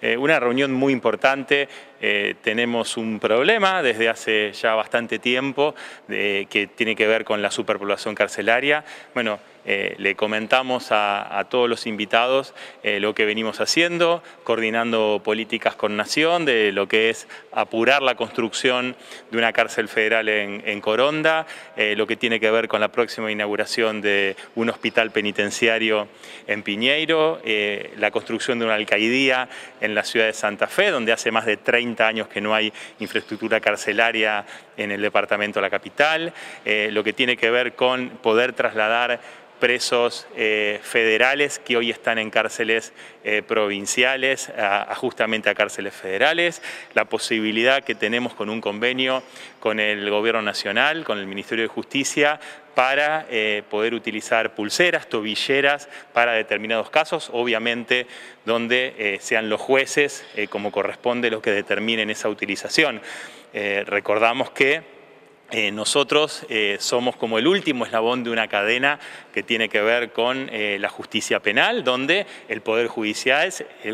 Una reunión muy importante. Tenemos un problema desde hace ya bastante tiempo que tiene que ver con la superpoblación carcelaria. Bueno, le comentamos a todos los invitados lo que venimos haciendo, coordinando políticas con Nación, de lo que es apurar la construcción de una cárcel federal en Coronda, lo que tiene que ver con la próxima inauguración de un hospital penitenciario en Piñeiro, la construcción de una alcaidía en la ciudad de Santa Fe, donde hace más de 30 años que no hay infraestructura carcelaria en el departamento de la capital, lo que tiene que ver con poder trasladar presos federales que hoy están en cárceles provinciales justamente a cárceles federales, la posibilidad que tenemos con un convenio con el Gobierno Nacional, con el Ministerio de Justicia, para poder utilizar pulseras, tobilleras para determinados casos, obviamente donde sean los jueces, como corresponde, los que determinen esa utilización. Recordamos que nosotros somos como el último eslabón de una cadena que tiene que ver con la justicia penal, donde el Poder Judicial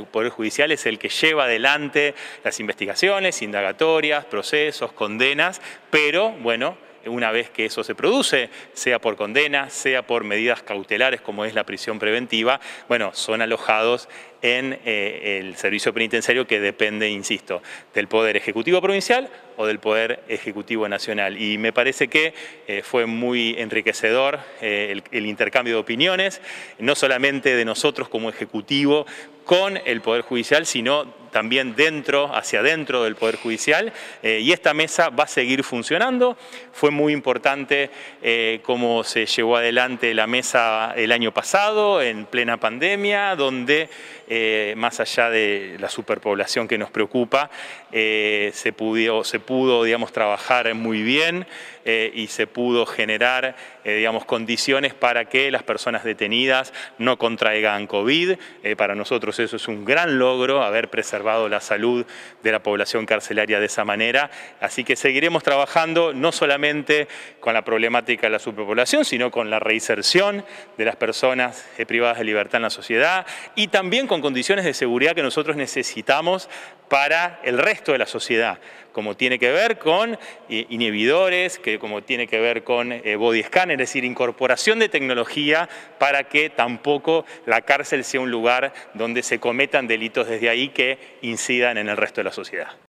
es el que lleva adelante las investigaciones, indagatorias, procesos, condenas, pero bueno, una vez que eso se produce, sea por condena, sea por medidas cautelares como es la prisión preventiva, bueno, son alojados en el servicio penitenciario que depende, insisto, del Poder Ejecutivo Provincial o del Poder Ejecutivo Nacional. Y me parece que fue muy enriquecedor el intercambio de opiniones, no solamente de nosotros como Ejecutivo con el Poder Judicial, sino también hacia adentro del Poder Judicial, y esta mesa va a seguir funcionando. Fue muy importante cómo se llevó adelante la mesa el año pasado, en plena pandemia, donde más allá de la superpoblación que nos preocupa, se pudo digamos, trabajar muy bien y se pudo generar digamos, condiciones para que las personas detenidas no contraigan COVID. Para nosotros eso es un gran logro, haber preservado la salud de la población carcelaria de esa manera. Así que seguiremos trabajando no solamente con la problemática de la superpoblación, sino con la reinserción de las personas privadas de libertad en la sociedad y también con condiciones de seguridad que nosotros necesitamos para el resto de la sociedad, como tiene que ver con inhibidores, como tiene que ver con body scan, es decir, incorporación de tecnología para que tampoco la cárcel sea un lugar donde se cometan delitos desde ahí que incidan en el resto de la sociedad.